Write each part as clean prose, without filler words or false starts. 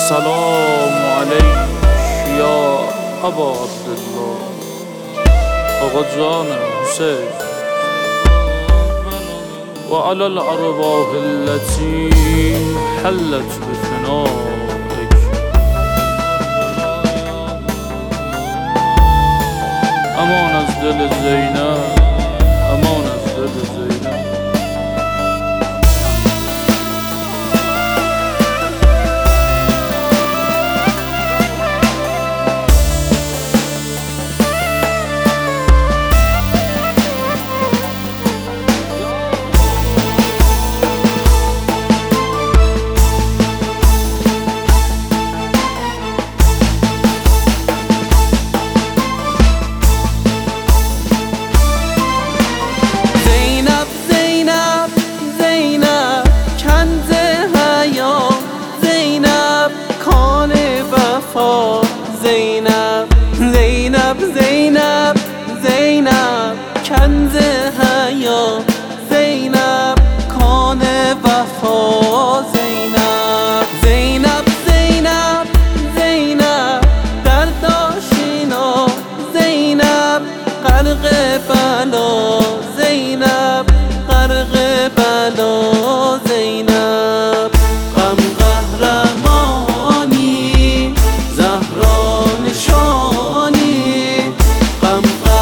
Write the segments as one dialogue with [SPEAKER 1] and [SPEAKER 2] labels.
[SPEAKER 1] السلام علیک یا ابا عبدالله، آقا جان حسین، و علی الارواح التي حلت بفنائک. امان از دل زینب، امان از دل زینب.
[SPEAKER 2] زینب زینب زینب زینب کنز حیا، زینب کان وفا، زینب زینب زینب زینب دردآشینا، زینب غرق بلا، زینب غرق بلا، زینب غم قهرمانی زهرا نشانی، غم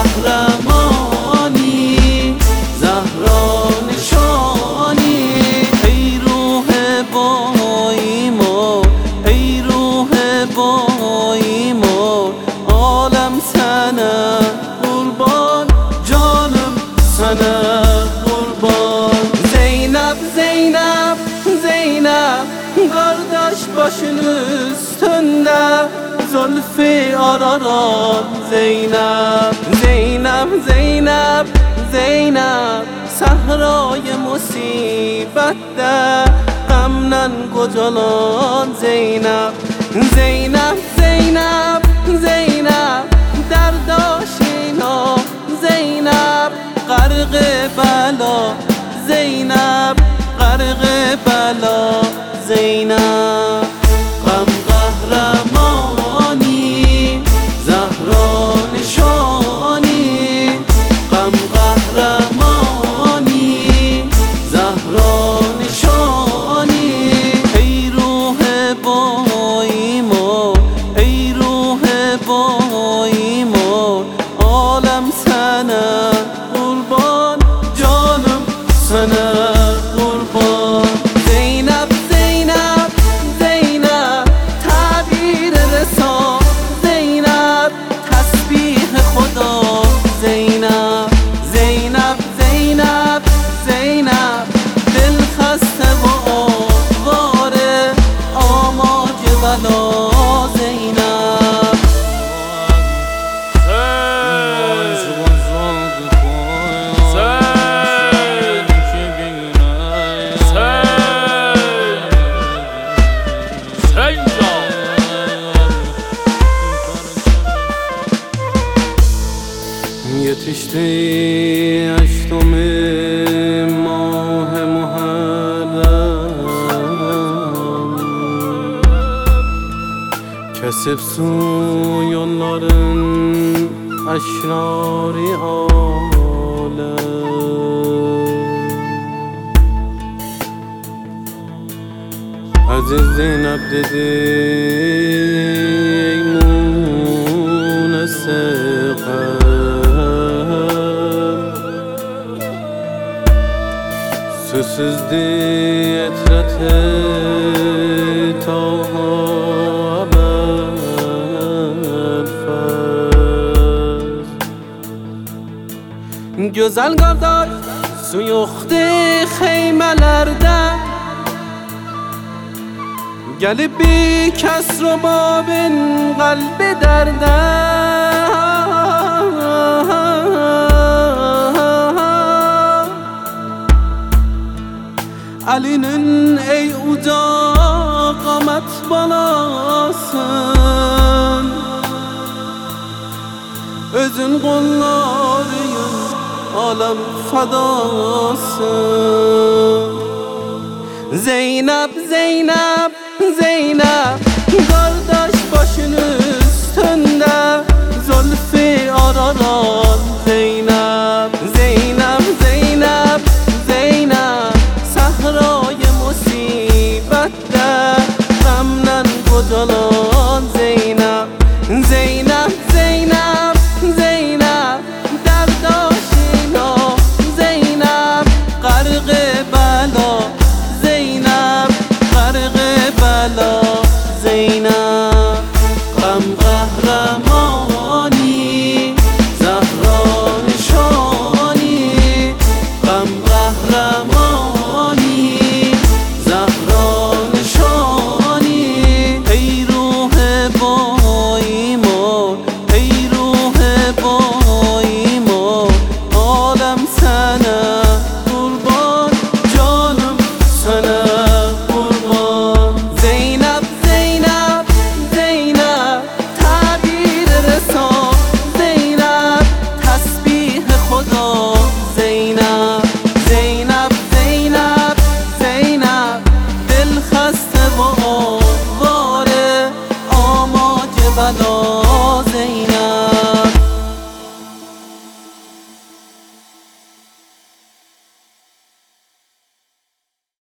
[SPEAKER 2] قهرمانی زهرا نشانی. ای روح با ایمان، ای روح با ایمان، عالم سنه قربان، جانم سنه قربان. زینب زینب زینب kardeş başın üstünde Zülfü araran Zeynep Zeynep Zeynep Zeynep Sahray musibette Gamnen kocalan Zeynep Zeynep Zeynep Zeynep Derdaşina Zeynep Gargı bela Zeynep Gargı bela زینب غم قهرمانی زهرا نشانی، غم قهرمانی زهرا نشانی. ای روح با ایمان، ای روح با ایمان، عالم سنه قربان، جانم سنه قربان. زینب یتیشتی هشتم ماه محرم Kesip su yolların aşrari alem. Aziz Zeynep dedi ey munesseqem, Sözsüzdü etrete taha berfez. Güzel kardeş su yoktu xeymelerde, gelip bir kesr babin kalbi derde. Ali'nin ey uca qamet balasın, özün qollarıyın alem fadasın. Zeynep Zeynep Zeynep Kardeş başın üstünde zülfü araran Zeynep, Zeynep, Zeynep, Zeynep, sahrayı musibette gamlen kocalan Zeynep, Zeynep, Zeynep, Zeynep, derdaşina Zeynep, gargı bela Zeynep, gargı bela Zeynep, gam kahramani Zahra nişani, gam kahramani Zahra nişani. Ey ruh ba iman, ey ruh ba iman, alem sana kurban, canım sana kurban. Zeynep, Zeynep, Zeynep, tabir resa Zeynep, tesbih Khuda Zeynep, Zeynep, Zeynep, Zeynep, dil خسته و آواره آماج بلا Zeynep.